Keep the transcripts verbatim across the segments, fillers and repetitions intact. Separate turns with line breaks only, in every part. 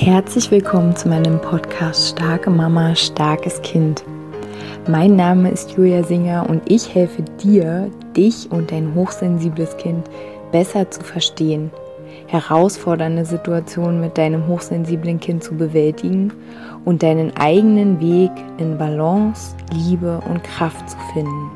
Herzlich willkommen zu meinem Podcast Starke Mama, starkes Kind. Mein Name ist Julia Singer und ich helfe dir, dich und dein hochsensibles Kind besser zu verstehen, herausfordernde Situationen mit deinem hochsensiblen Kind zu bewältigen und deinen eigenen Weg in Balance, Liebe und Kraft zu finden.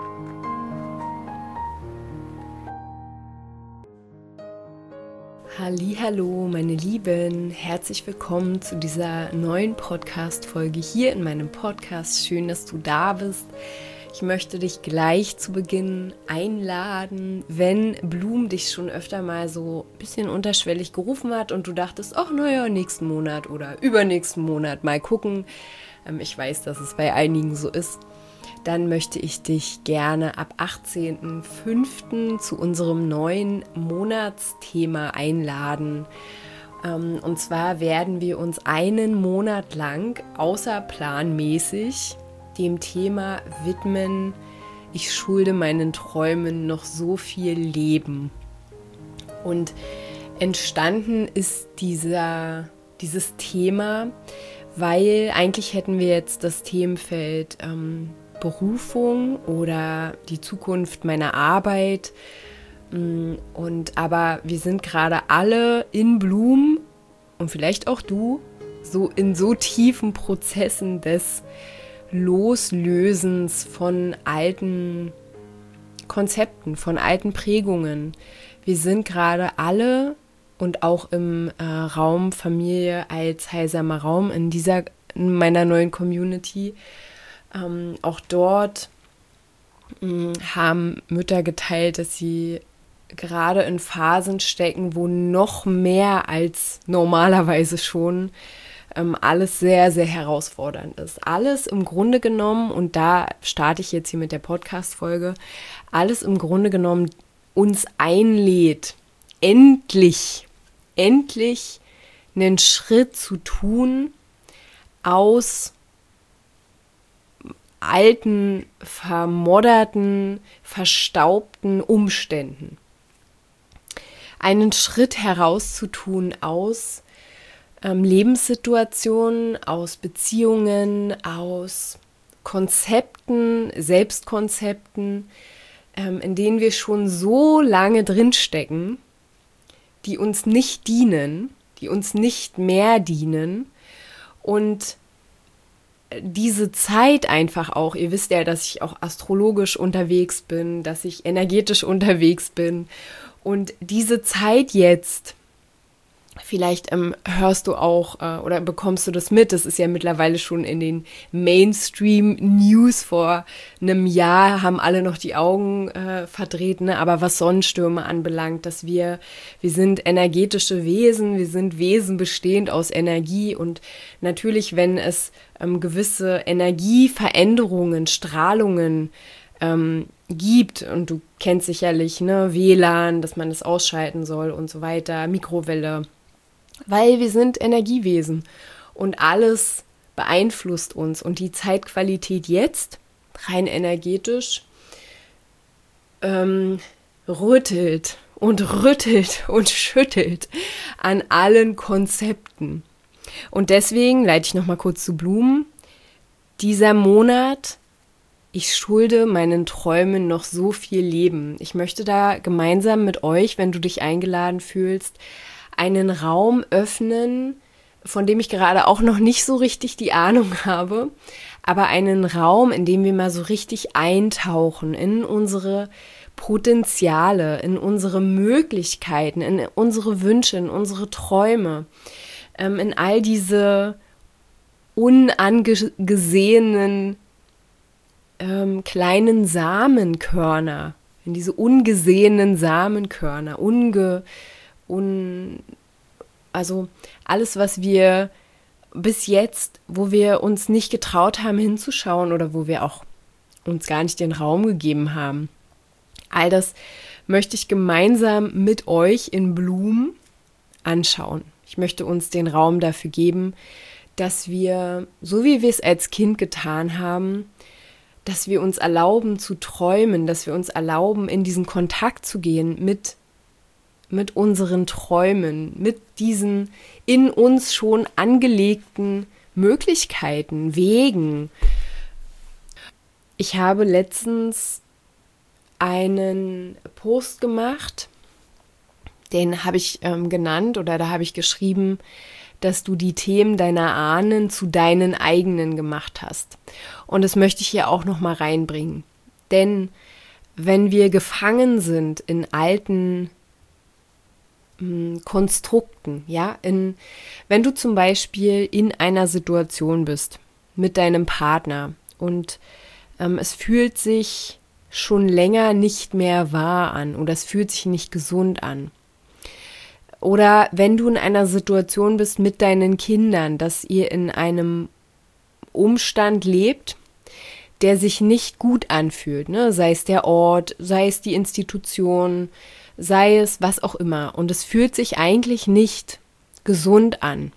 Hallihallo, meine Lieben, herzlich willkommen zu dieser neuen Podcast-Folge hier in meinem Podcast. Schön, dass du da bist. Ich möchte dich gleich zu Beginn einladen, wenn Bloom dich schon öfter mal so ein bisschen unterschwellig gerufen hat und du dachtest, ach naja, nächsten Monat oder übernächsten Monat mal gucken. Ich weiß, dass es bei einigen so ist. Dann möchte ich dich gerne ab achtzehnten fünften zu unserem neuen Monatsthema einladen. Und zwar werden wir uns einen Monat lang außerplanmäßig dem Thema widmen, ich schulde meinen Träumen noch so viel Leben. Und entstanden ist dieser, dieses Thema, weil eigentlich hätten wir jetzt das Themenfeld ähm, Berufung oder die Zukunft meiner Arbeit. Und aber wir sind gerade alle in Bloom und vielleicht auch du so in so tiefen Prozessen des Loslösens von alten Konzepten, von alten Prägungen. Wir sind gerade alle und auch im äh, Raum Familie als heilsamer Raum in dieser in meiner neuen Community. Ähm, auch dort mh, haben Mütter geteilt, dass sie gerade in Phasen stecken, wo noch mehr als normalerweise schon ähm, alles sehr, sehr herausfordernd ist. Alles im Grunde genommen, und da starte ich jetzt hier mit der Podcast-Folge, alles im Grunde genommen uns einlädt, endlich, endlich einen Schritt zu tun aus alten, vermodderten, verstaubten Umständen. Einen Schritt herauszutun aus ähm, Lebenssituationen, aus Beziehungen, aus Konzepten, Selbstkonzepten, ähm, in denen wir schon so lange drinstecken, die uns nicht dienen, die uns nicht mehr dienen und diese Zeit einfach auch, ihr wisst ja, dass ich auch astrologisch unterwegs bin, dass ich energetisch unterwegs bin und diese Zeit jetzt, vielleicht ähm, hörst du auch äh, oder bekommst du das mit, das ist ja mittlerweile schon in den Mainstream-News, vor einem Jahr haben alle noch die Augen äh, verdreht, ne? Aber was Sonnenstürme anbelangt, dass wir, wir sind energetische Wesen, wir sind Wesen bestehend aus Energie und natürlich, wenn es ähm, gewisse Energieveränderungen, Strahlungen ähm, gibt und du kennst sicherlich, ne, W L A N, dass man das ausschalten soll und so weiter, Mikrowelle, weil wir sind Energiewesen und alles beeinflusst uns und die Zeitqualität jetzt, rein energetisch, ähm, rüttelt und rüttelt und schüttelt an allen Konzepten. Und deswegen leite ich nochmal kurz zu Bloom. Dieser Monat, ich schulde meinen Träumen noch so viel Leben. Ich möchte da gemeinsam mit euch, wenn du dich eingeladen fühlst, einen Raum öffnen, von dem ich gerade auch noch nicht so richtig die Ahnung habe, aber einen Raum, in dem wir mal so richtig eintauchen in unsere Potenziale, in unsere Möglichkeiten, in unsere Wünsche, in unsere Träume, ähm, in all diese unangesehenen ähm, kleinen Samenkörner, in diese ungesehenen Samenkörner, unge Un, also alles, was wir bis jetzt, wo wir uns nicht getraut haben hinzuschauen oder wo wir auch uns gar nicht den Raum gegeben haben. All das möchte ich gemeinsam mit euch in Bloom anschauen. Ich möchte uns den Raum dafür geben, dass wir, so wie wir es als Kind getan haben, dass wir uns erlauben zu träumen, dass wir uns erlauben, in diesen Kontakt zu gehen mit mit unseren Träumen, mit diesen in uns schon angelegten Möglichkeiten, Wegen. Ich habe letztens einen Post gemacht, den habe ich ähm, genannt oder da habe ich geschrieben, dass du die Themen deiner Ahnen zu deinen eigenen gemacht hast. Und das möchte ich hier auch nochmal reinbringen. Denn wenn wir gefangen sind in alten mh, Konstrukten, ja, in, wenn du zum Beispiel in einer Situation bist mit deinem Partner und ähm, es fühlt sich schon länger nicht mehr wahr an oder es fühlt sich nicht gesund an. Oder wenn du in einer Situation bist mit deinen Kindern, dass ihr in einem Umstand lebt, der sich nicht gut anfühlt, ne? Sei es der Ort, sei es die Institution, sei es was auch immer. Und es fühlt sich eigentlich nicht gesund an.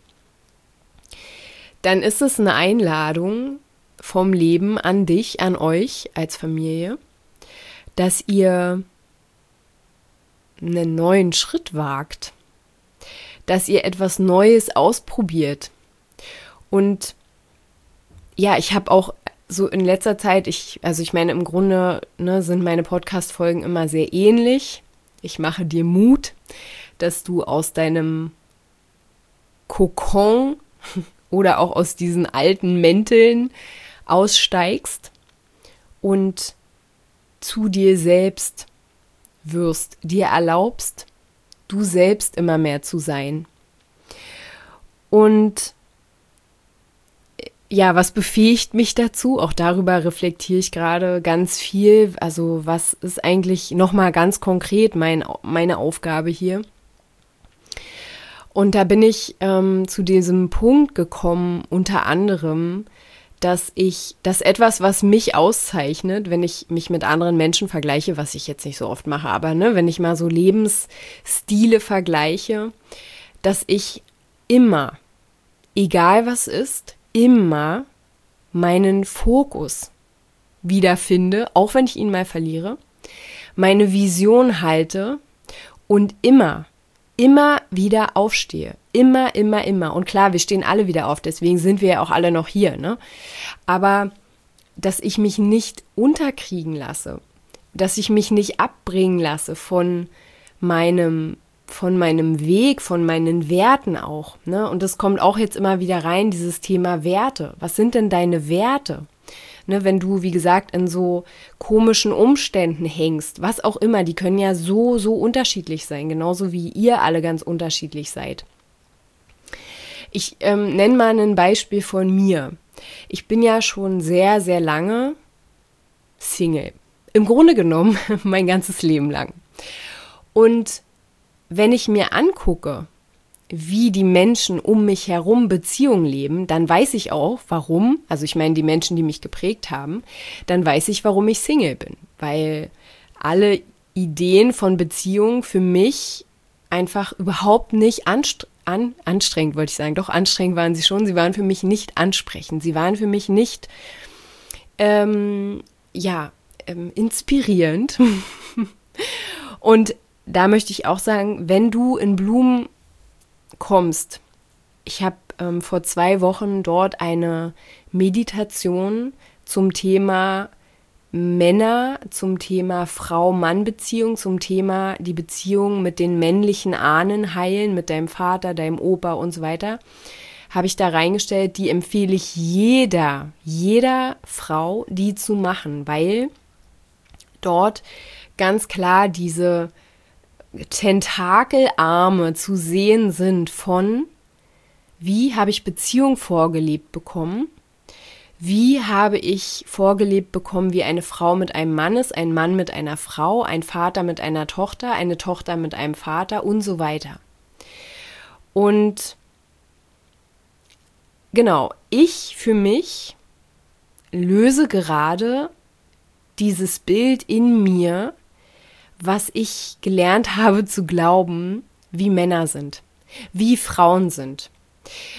Dann ist es eine Einladung vom Leben an dich, an euch als Familie, dass ihr einen neuen Schritt wagt, dass ihr etwas Neues ausprobiert. Und ja, ich habe auch so in letzter Zeit, ich, also ich meine, im Grunde ne, sind meine Podcast-Folgen immer sehr ähnlich. Ich mache dir Mut, dass du aus deinem Kokon oder auch aus diesen alten Mänteln aussteigst und zu dir selbst wirst, dir erlaubst, du selbst immer mehr zu sein. Und ja, was befähigt mich dazu? Auch darüber reflektiere ich gerade ganz viel. Also was ist eigentlich nochmal ganz konkret mein, meine Aufgabe hier? Und da bin ich ähm, zu diesem Punkt gekommen, unter anderem, dass ich, dass etwas, was mich auszeichnet, wenn ich mich mit anderen Menschen vergleiche, was ich jetzt nicht so oft mache, aber ne, wenn ich mal so Lebensstile vergleiche, dass ich immer, egal was ist, immer meinen Fokus wiederfinde, auch wenn ich ihn mal verliere, meine Vision halte und immer, immer wieder aufstehe. Immer, immer, immer. Und klar, wir stehen alle wieder auf, deswegen sind wir ja auch alle noch hier, ne? Aber dass ich mich nicht unterkriegen lasse, dass ich mich nicht abbringen lasse von meinem von meinem Weg, von meinen Werten auch, ne? Und das kommt auch jetzt immer wieder rein, dieses Thema Werte. Was sind denn deine Werte? Ne, wenn du, wie gesagt, in so komischen Umständen hängst, was auch immer, die können ja so, so unterschiedlich sein, genauso wie ihr alle ganz unterschiedlich seid. Ich ähm, nenne mal ein Beispiel von mir. Ich bin ja schon sehr, sehr lange Single. Im Grunde genommen mein ganzes Leben lang. Und wenn ich mir angucke, wie die Menschen um mich herum Beziehungen leben, dann weiß ich auch, warum, also ich meine die Menschen, die mich geprägt haben, dann weiß ich, warum ich Single bin. Weil alle Ideen von Beziehungen für mich einfach überhaupt nicht anstre- an, anstrengend, wollte ich sagen. Doch, anstrengend waren sie schon. Sie waren für mich nicht ansprechend. Sie waren für mich nicht, ähm, ja, ähm, inspirierend. Und da möchte ich auch sagen, wenn du in Blumen kommst, ich habe ähm, vor zwei Wochen dort eine Meditation zum Thema Männer, zum Thema Frau-Mann-Beziehung, zum Thema die Beziehung mit den männlichen Ahnen heilen, mit deinem Vater, deinem Opa und so weiter, habe ich da reingestellt, die empfehle ich jeder, jeder Frau, die zu machen, weil dort ganz klar diese Tentakelarme zu sehen sind von, wie habe ich Beziehung vorgelebt bekommen, wie habe ich vorgelebt bekommen, wie eine Frau mit einem Mann ist, ein Mann mit einer Frau, ein Vater mit einer Tochter, eine Tochter mit einem Vater und so weiter. Und genau, ich für mich löse gerade dieses Bild in mir, was ich gelernt habe zu glauben, wie Männer sind, wie Frauen sind.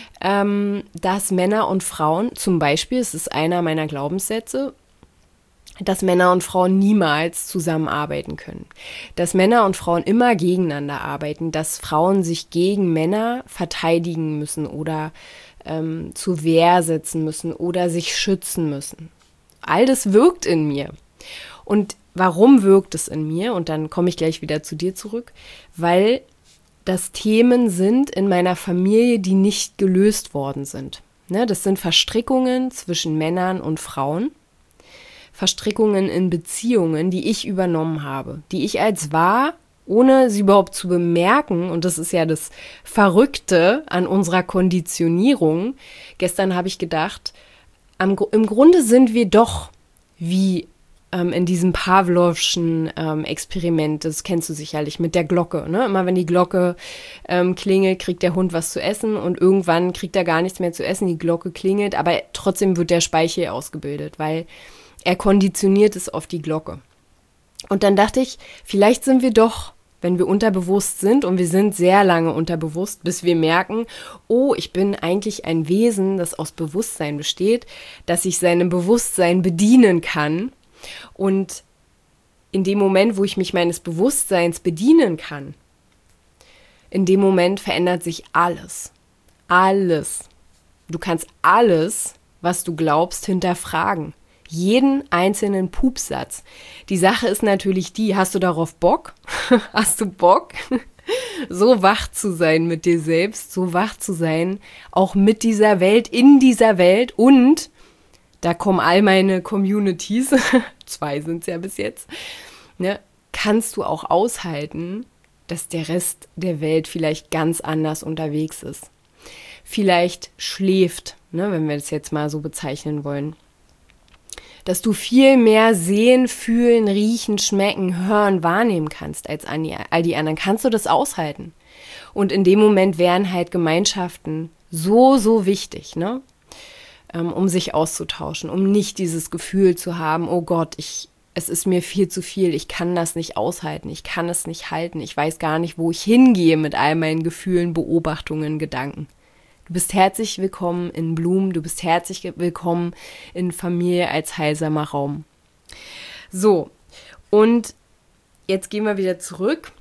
Ähm, dass Männer und Frauen, zum Beispiel, es ist einer meiner Glaubenssätze, dass Männer und Frauen niemals zusammenarbeiten können, dass Männer und Frauen immer gegeneinander arbeiten, dass Frauen sich gegen Männer verteidigen müssen oder ähm, zur Wehr setzen müssen oder sich schützen müssen. All das wirkt in mir. Und warum wirkt es in mir? Und dann komme ich gleich wieder zu dir zurück, weil das Themen sind in meiner Familie, die nicht gelöst worden sind. Ne, das sind Verstrickungen zwischen Männern und Frauen. Verstrickungen in Beziehungen, die ich übernommen habe, die ich als wahr, ohne sie überhaupt zu bemerken, und das ist ja das Verrückte an unserer Konditionierung. Gestern habe ich gedacht, am, im Grunde sind wir doch wie ähm, in diesem Pavlovschen ähm, Experiment, das kennst du sicherlich, mit der Glocke. Ne? Immer wenn die Glocke ähm, klingelt, kriegt der Hund was zu essen und irgendwann kriegt er gar nichts mehr zu essen, die Glocke klingelt, aber trotzdem wird der Speichel ausgebildet, weil er konditioniert es auf die Glocke. Und dann dachte ich, vielleicht sind wir doch, wenn wir unterbewusst sind, und wir sind sehr lange unterbewusst, bis wir merken, oh, ich bin eigentlich ein Wesen, das aus Bewusstsein besteht, dass ich seinem Bewusstsein bedienen kann. Und in dem Moment, wo ich mich meines Bewusstseins bedienen kann, in dem Moment verändert sich alles. Alles. Du kannst alles, was du glaubst, hinterfragen. Jeden einzelnen Pupsatz. Die Sache ist natürlich die, hast du darauf Bock? Hast du Bock, so wach zu sein mit dir selbst, so wach zu sein, auch mit dieser Welt, in dieser Welt, und da kommen all meine Communities, zwei sind es ja bis jetzt, ne, kannst du auch aushalten, dass der Rest der Welt vielleicht ganz anders unterwegs ist. Vielleicht schläft, ne, wenn wir das jetzt mal so bezeichnen wollen. Dass du viel mehr sehen, fühlen, riechen, schmecken, hören, wahrnehmen kannst als all die anderen. Kannst du das aushalten? Und in dem Moment wären halt Gemeinschaften so, so wichtig, ne? Ähm, um sich auszutauschen, um nicht dieses Gefühl zu haben, oh Gott, ich, es ist mir viel zu viel, ich kann das nicht aushalten, ich kann es nicht halten, ich weiß gar nicht, wo ich hingehe mit all meinen Gefühlen, Beobachtungen, Gedanken. Du bist herzlich willkommen in Bloom, du bist herzlich willkommen in Familie als heilsamer Raum. So, und jetzt gehen wir wieder zurück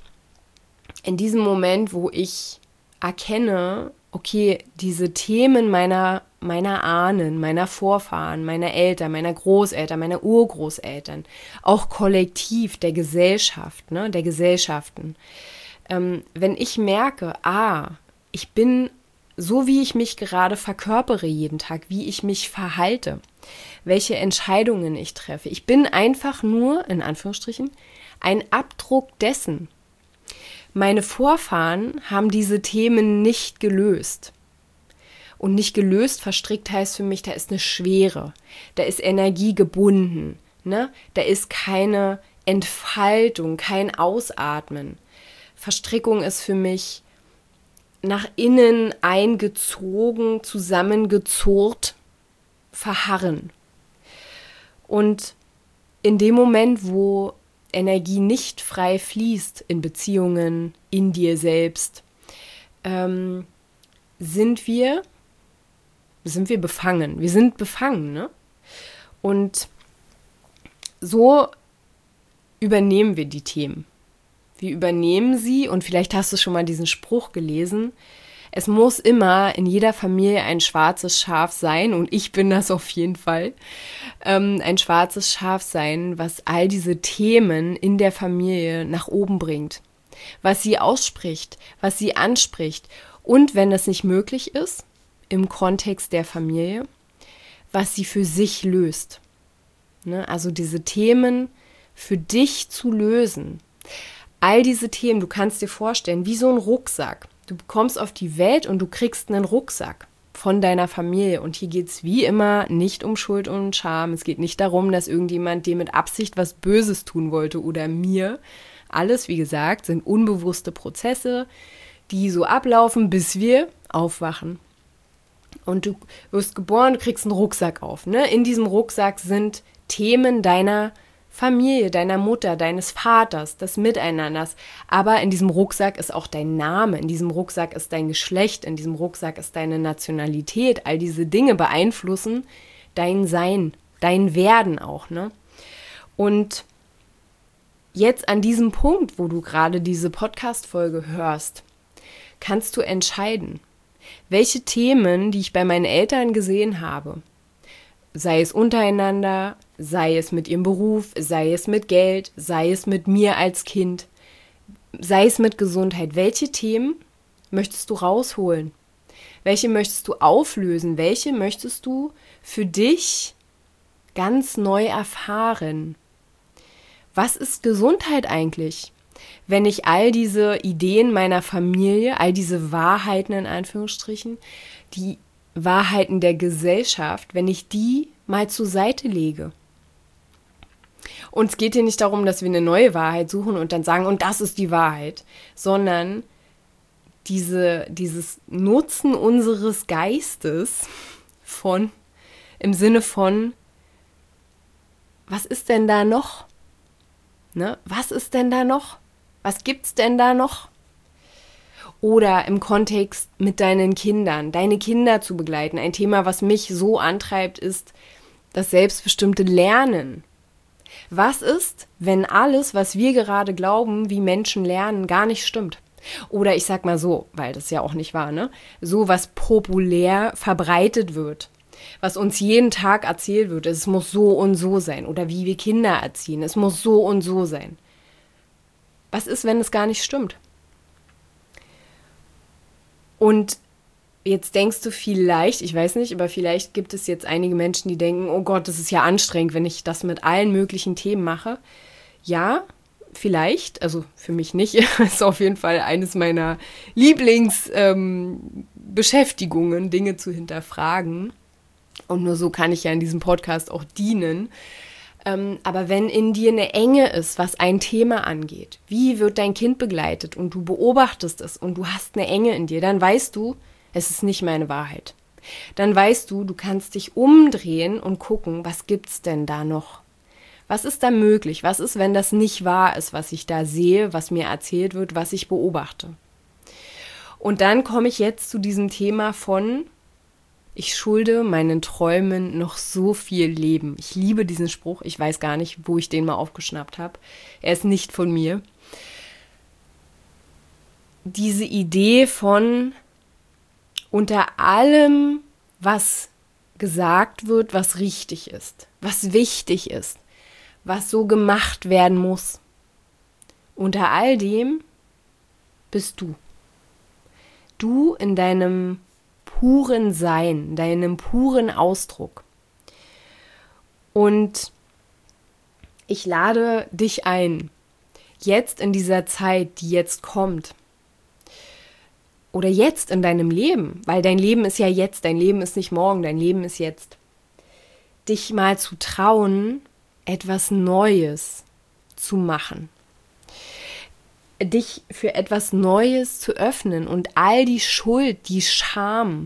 in diesem Moment, wo ich erkenne, okay, diese Themen meiner, meiner Ahnen, meiner Vorfahren, meiner Eltern, meiner Großeltern, meiner Urgroßeltern, auch kollektiv der Gesellschaft, ne, der Gesellschaften. Ähm, wenn ich merke, ah, ich bin so, wie ich mich gerade verkörpere jeden Tag, wie ich mich verhalte, welche Entscheidungen ich treffe. Ich bin einfach nur, in Anführungsstrichen, ein Abdruck dessen. Meine Vorfahren haben diese Themen nicht gelöst. Und nicht gelöst, verstrickt heißt für mich, da ist eine Schwere, da ist Energie gebunden, ne? Da ist keine Entfaltung, kein Ausatmen. Verstrickung ist für mich nach innen eingezogen, zusammengezurrt, verharren. Und in dem Moment, wo Energie nicht frei fließt in Beziehungen, in dir selbst, ähm, sind wir, sind wir befangen. Wir sind befangen, ne? Und so übernehmen wir die Themen. Wir übernehmen sie, und vielleicht hast du schon mal diesen Spruch gelesen, es muss immer in jeder Familie ein schwarzes Schaf sein, und ich bin das auf jeden Fall, ähm, ein schwarzes Schaf sein, was all diese Themen in der Familie nach oben bringt, was sie ausspricht, was sie anspricht, und wenn das nicht möglich ist, im Kontext der Familie, was sie für sich löst. Ne? Also diese Themen für dich zu lösen. All diese Themen, du kannst dir vorstellen, wie so ein Rucksack. Du kommst auf die Welt und du kriegst einen Rucksack von deiner Familie. Und hier geht es wie immer nicht um Schuld und Scham. Es geht nicht darum, dass irgendjemand dir mit Absicht was Böses tun wollte oder mir. Alles, wie gesagt, sind unbewusste Prozesse, die so ablaufen, bis wir aufwachen. Und du wirst geboren, du kriegst einen Rucksack auf. Ne? In diesem Rucksack sind Themen deiner Familie, deiner Mutter, deines Vaters, des Miteinanders. Aber in diesem Rucksack ist auch dein Name, in diesem Rucksack ist dein Geschlecht, in diesem Rucksack ist deine Nationalität. All diese Dinge beeinflussen dein Sein, dein Werden auch, ne? Und jetzt an diesem Punkt, wo du gerade diese Podcast-Folge hörst, kannst du entscheiden, welche Themen, die ich bei meinen Eltern gesehen habe, sei es untereinander, sei es mit ihrem Beruf, sei es mit Geld, sei es mit mir als Kind, sei es mit Gesundheit, welche Themen möchtest du rausholen? Welche möchtest du auflösen? Welche möchtest du für dich ganz neu erfahren? Was ist Gesundheit eigentlich? Wenn ich all diese Ideen meiner Familie, all diese Wahrheiten in Anführungsstrichen, die Wahrheiten der Gesellschaft, wenn ich die mal zur Seite lege. Und es geht hier nicht darum, dass wir eine neue Wahrheit suchen und dann sagen, und das ist die Wahrheit, sondern diese, dieses Nutzen unseres Geistes von, im Sinne von, was ist denn da noch? Ne? Was ist denn da noch? Was gibt's denn da noch? Oder im Kontext mit deinen Kindern, deine Kinder zu begleiten. Ein Thema, was mich so antreibt, ist das selbstbestimmte Lernen. Was ist, wenn alles, was wir gerade glauben, wie Menschen lernen, gar nicht stimmt? Oder ich sag mal so, weil das ja auch nicht wahr, ne? So, was populär verbreitet wird, was uns jeden Tag erzählt wird, es muss so und so sein. Oder wie wir Kinder erziehen, es muss so und so sein. Was ist, wenn es gar nicht stimmt? Und jetzt denkst du vielleicht, ich weiß nicht, aber vielleicht gibt es jetzt einige Menschen, die denken, oh Gott, das ist ja anstrengend, wenn ich das mit allen möglichen Themen mache. Ja, vielleicht, also für mich nicht, ist auf jeden Fall eines meiner Lieblingsbeschäftigungen, ähm, Dinge zu hinterfragen. Und nur so kann ich ja in diesem Podcast auch dienen. Ähm, aber wenn in dir eine Enge ist, was ein Thema angeht, wie wird dein Kind begleitet und du beobachtest es und du hast eine Enge in dir, dann weißt du, es ist nicht meine Wahrheit. Dann weißt du, du kannst dich umdrehen und gucken, was gibt's denn da noch? Was ist da möglich? Was ist, wenn das nicht wahr ist, was ich da sehe, was mir erzählt wird, was ich beobachte? Und dann komme ich jetzt zu diesem Thema von, ich schulde meinen Träumen noch so viel Leben. Ich liebe diesen Spruch. Ich weiß gar nicht, wo ich den mal aufgeschnappt habe. Er ist nicht von mir. Diese Idee von unter allem, was gesagt wird, was richtig ist, was wichtig ist, was so gemacht werden muss. Unter all dem bist du. Du in deinem puren Sein, deinem puren Ausdruck. Und ich lade dich ein, jetzt in dieser Zeit, die jetzt kommt, oder jetzt in deinem Leben, weil dein Leben ist ja jetzt, dein Leben ist nicht morgen, dein Leben ist jetzt, dich mal zu trauen, etwas Neues zu machen. Dich für etwas Neues zu öffnen und all die Schuld, die Scham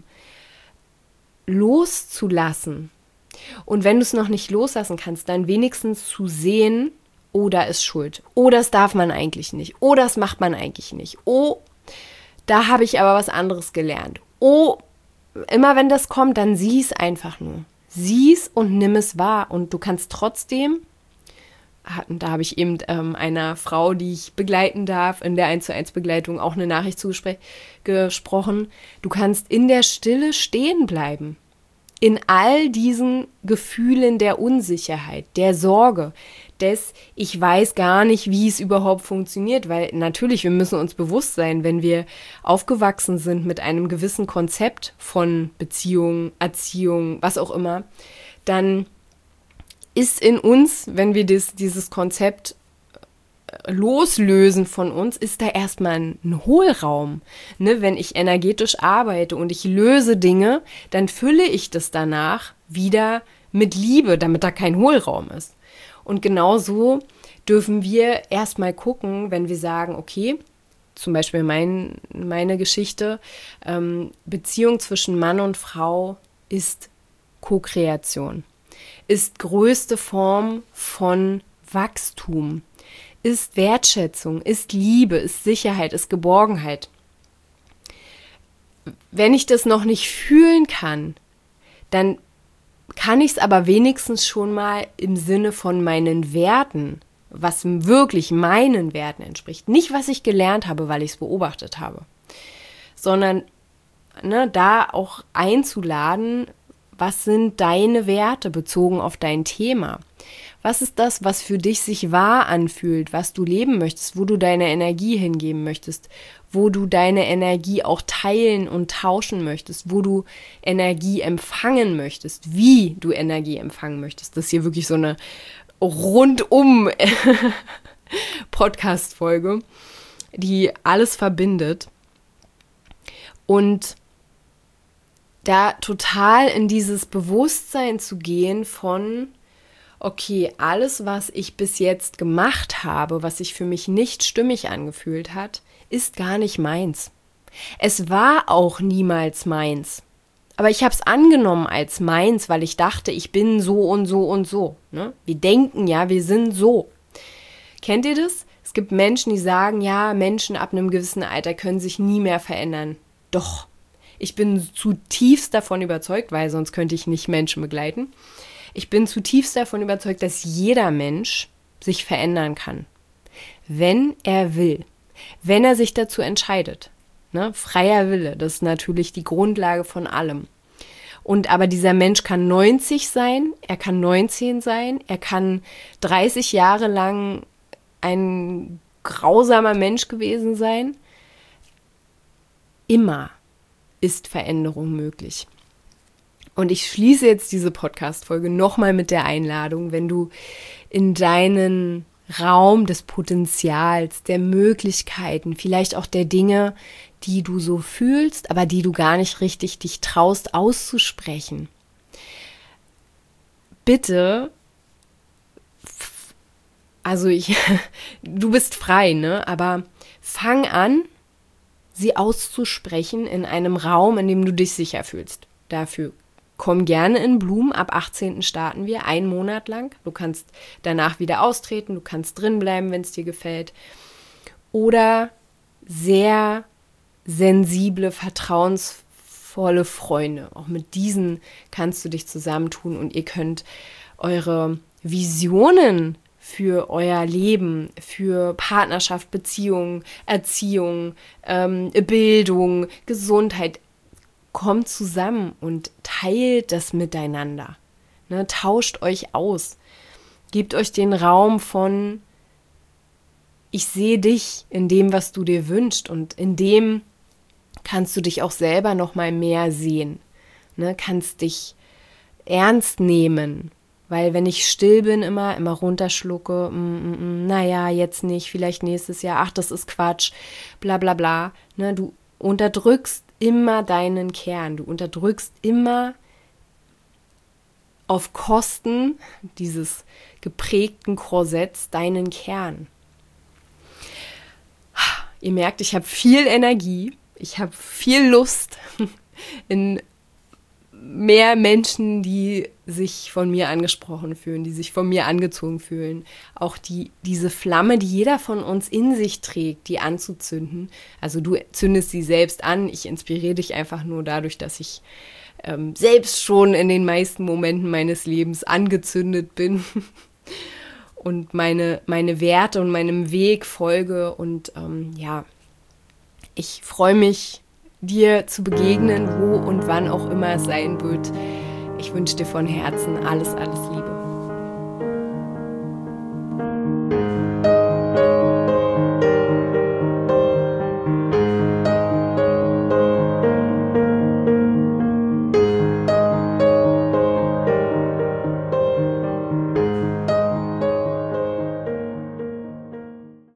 loszulassen. Und wenn du es noch nicht loslassen kannst, dann wenigstens zu sehen, oh, da ist Schuld. Oh, das darf man eigentlich nicht. Oh, das macht man eigentlich nicht. Oh, da habe ich aber was anderes gelernt. Oh, immer wenn das kommt, dann sieh es einfach nur. Sieh es und nimm es wahr. Und du kannst trotzdem, und da habe ich eben ähm, einer Frau, die ich begleiten darf, in der eins zu eins Begleitung auch eine Nachricht zugesprochen, du kannst in der Stille stehen bleiben. In all diesen Gefühlen der Unsicherheit, der Sorge, des ich weiß gar nicht, wie es überhaupt funktioniert, weil natürlich, wir müssen uns bewusst sein, wenn wir aufgewachsen sind mit einem gewissen Konzept von Beziehung, Erziehung, was auch immer, dann ist in uns, wenn wir das, dieses Konzept loslösen von uns, ist da erstmal ein, ein Hohlraum. Ne? Wenn ich energetisch arbeite und ich löse Dinge, dann fülle ich das danach wieder mit Liebe, damit da kein Hohlraum ist. Und genauso dürfen wir erstmal gucken, wenn wir sagen, okay, zum Beispiel mein, meine Geschichte, ähm, Beziehung zwischen Mann und Frau ist Co-Kreation. Ist größte Form von Wachstum, ist Wertschätzung, ist Liebe, ist Sicherheit, ist Geborgenheit. Wenn ich das noch nicht fühlen kann, dann kann ich es aber wenigstens schon mal im Sinne von meinen Werten, was wirklich meinen Werten entspricht. Nicht, was ich gelernt habe, weil ich es beobachtet habe, sondern ne, da auch einzuladen, was sind deine Werte bezogen auf dein Thema? Was ist das, was für dich sich wahr anfühlt, was du leben möchtest, wo du deine Energie hingeben möchtest, wo du deine Energie auch teilen und tauschen möchtest, wo du Energie empfangen möchtest, wie du Energie empfangen möchtest. Das ist hier wirklich so eine rundum Podcast-Folge, die alles verbindet. Und da total in dieses Bewusstsein zu gehen von, okay, alles, was ich bis jetzt gemacht habe, was sich für mich nicht stimmig angefühlt hat, ist gar nicht meins. Es war auch niemals meins. Aber ich habe es angenommen als meins, weil ich dachte, ich bin so und so und so. Ne? Wir denken ja, wir sind so. Kennt ihr das? Es gibt Menschen, die sagen, ja, Menschen ab einem gewissen Alter können sich nie mehr verändern. Doch. Ich bin zutiefst davon überzeugt, weil sonst könnte ich nicht Menschen begleiten. Ich bin zutiefst davon überzeugt, dass jeder Mensch sich verändern kann, wenn er will, wenn er sich dazu entscheidet. Ne? Freier Wille, das ist natürlich die Grundlage von allem. Und aber dieser Mensch kann neunzig sein, er kann neunzehn sein, er kann dreißig Jahre lang ein grausamer Mensch gewesen sein. Immer ist Veränderung möglich. Und ich schließe jetzt diese Podcast-Folge nochmal mit der Einladung, wenn du in deinen Raum des Potenzials, der Möglichkeiten, vielleicht auch der Dinge, die du so fühlst, aber die du gar nicht richtig dich traust auszusprechen. Bitte, also ich, du bist frei, ne? Aber fang an, sie auszusprechen in einem Raum, in dem du dich sicher fühlst. Dafür komm gerne in Bloom. Ab achtzehnten starten wir, einen Monat lang. Du kannst danach wieder austreten, du kannst drin bleiben, wenn es dir gefällt. Oder sehr sensible, vertrauensvolle Freunde. Auch mit diesen kannst du dich zusammentun und ihr könnt eure Visionen für euer Leben, für Partnerschaft, Beziehung, Erziehung, ähm, Bildung, Gesundheit, kommt zusammen und teilt das miteinander. Ne, tauscht euch aus. Gebt euch den Raum von, ich sehe dich in dem, was du dir wünschst, und in dem kannst du dich auch selber noch mal mehr sehen. Ne, kannst dich ernst nehmen. Weil wenn ich still bin, immer, immer runterschlucke, mm, mm, mm, naja, jetzt nicht, vielleicht nächstes Jahr, ach, das ist Quatsch, bla bla bla. Ne, du unterdrückst immer deinen Kern, du unterdrückst immer auf Kosten dieses geprägten Korsetts deinen Kern. Ihr merkt, ich habe viel Energie, ich habe viel Lust in mehr Menschen, die sich von mir angesprochen fühlen, die sich von mir angezogen fühlen. Auch die, diese Flamme, die jeder von uns in sich trägt, die anzuzünden. Also du zündest sie selbst an. Ich inspiriere dich einfach nur dadurch, dass ich ähm, selbst schon in den meisten Momenten meines Lebens angezündet bin und meine, meine Werte und meinem Weg folge. Und ähm, ja, ich freue mich, dir zu begegnen, wo und wann auch immer es sein wird. Ich wünsche dir von Herzen alles, alles Liebe.